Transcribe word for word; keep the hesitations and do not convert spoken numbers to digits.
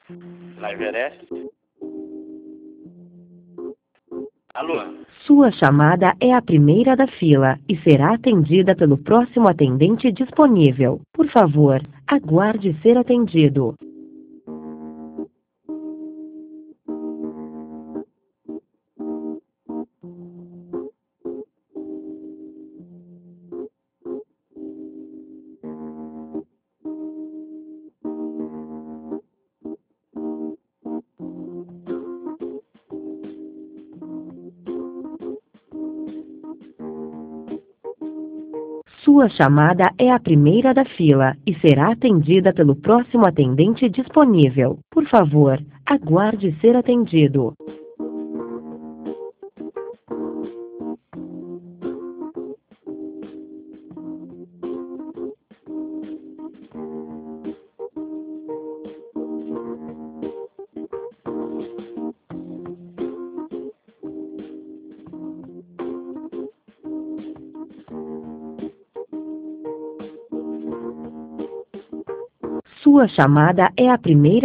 Na Everest? Alô? Sua chamada é a primeira da fila e será atendida pelo próximo atendente disponível. Por favor, aguarde ser atendido. Sua chamada é a primeira da fila e será atendida pelo próximo atendente disponível. Por favor, aguarde ser atendido. Sua chamada é a primeira